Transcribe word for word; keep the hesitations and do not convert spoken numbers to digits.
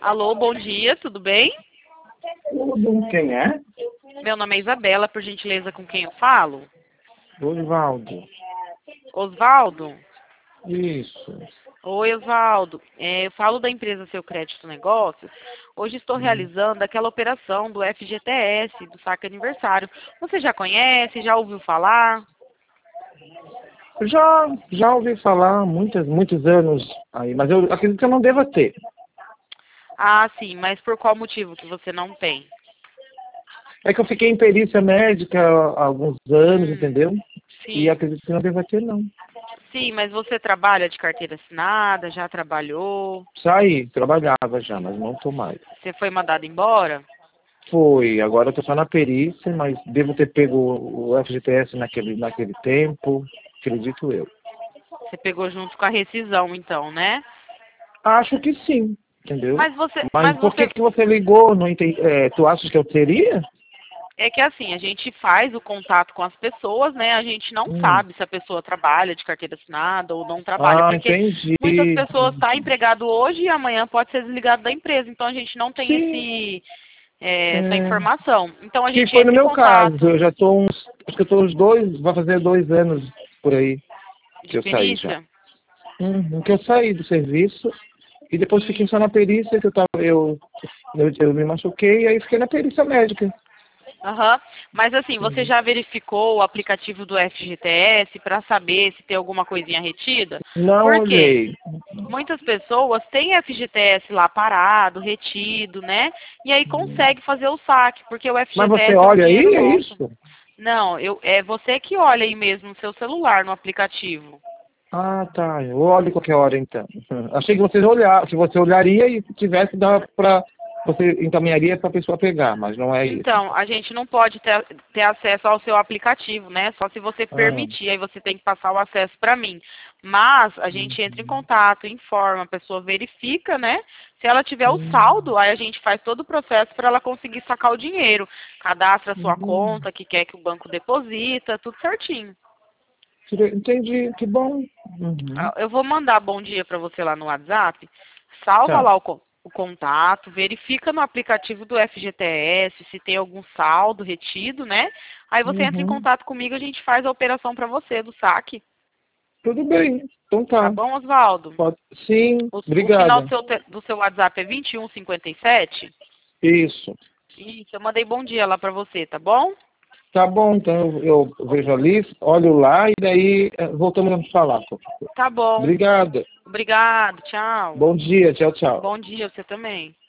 Alô, bom dia, tudo bem? Tudo. Quem é? Meu nome é Isabela, por gentileza, com quem eu falo? Osvaldo. Osvaldo? Isso. Oi, Osvaldo. É, eu falo da empresa Seu Crédito Negócios. Hoje estou Hum. realizando aquela operação do F G T S, do saque aniversário. Você já conhece, já ouviu falar? Já, já ouvi falar há muitos, muitos anos aí, mas eu acredito que eu não deva ter. Ah, sim, mas por qual motivo que você não tem? É que eu fiquei em perícia médica há alguns anos, Hum, entendeu? E sim. acredito que não deva ter, não. Sim, mas você trabalha de carteira assinada, já trabalhou? Saí, trabalhava já, mas não estou mais. Você foi mandado embora? Foi, agora eu estou só na perícia, mas devo ter pego o F G T S naquele, naquele tempo, acredito eu. Você pegou junto com a rescisão, então, né? Acho que sim, entendeu? Mas você, Mas mas por que você, que você ligou? Não entendi. É, tu achas que eu teria? é que assim, a gente faz o contato com as pessoas, né? A gente não Hum. sabe se a pessoa trabalha de carteira assinada ou não trabalha, Ah, porque entendi. muitas pessoas estão empregado hoje e amanhã pode ser desligado da empresa. Então a gente não tem Sim, esse, é, essa é, informação. Então a que gente foi no entra em meu caso. contato Eu já estou uns. Acho que eu estou uns dois. Vai fazer dois anos por aí de que eu saí já. perícia. Uhum, que eu saí do serviço e depois fiquei Hum. só na perícia, que eu tava. Eu, eu, eu me machuquei e aí fiquei na perícia médica. Aham. Mas assim, você Uhum. já verificou o aplicativo do F G T S para saber se tem alguma coisinha retida? Não Por quê? olhei. Muitas pessoas têm F G T S lá parado, retido, né? E aí consegue fazer o saque, porque o Mas você F G T S é um olha aí, dinheiro é nosso. isso? Não, eu, é você que olha aí mesmo no seu celular, no aplicativo. Ah, tá. Eu olho qualquer hora então. Uhum. Achei que você olhar, que você olharia e tivesse dá para você encaminharia para a pessoa pegar, mas não é isso. Então, a gente não pode ter, ter acesso ao seu aplicativo, né? Só se você Ah, permitir, aí você tem que passar o acesso para mim. Mas a gente entra em uhum. contato, informa, a pessoa verifica, né? Se ela tiver o Hum, saldo, aí a gente faz todo o processo para ela conseguir sacar o dinheiro. Cadastra a sua hum. conta, que quer que o banco deposita, tudo certinho. Entendi, que bom. Uhum. Ah, eu vou mandar bom dia para você lá no WhatsApp. Salva Tá. lá o, co- o contato, verifica no aplicativo do F G T S se tem algum saldo retido, né? Aí você entra em Uhum. contato comigo, a gente faz a operação para você do saque. Tudo bem. Então Tá tá. bom, Oswaldo? Pode. Sim, O, o final do obrigada. seu, te- do seu WhatsApp é vinte e um cinquenta e sete? Isso. Isso, eu mandei bom dia lá para você, tá bom? Tá bom, então eu, eu vejo ali, olho lá e daí eh, voltamos a nos falar. Tá bom. Obrigada. Obrigado, tchau. Bom dia, tchau, tchau. Bom dia, você também.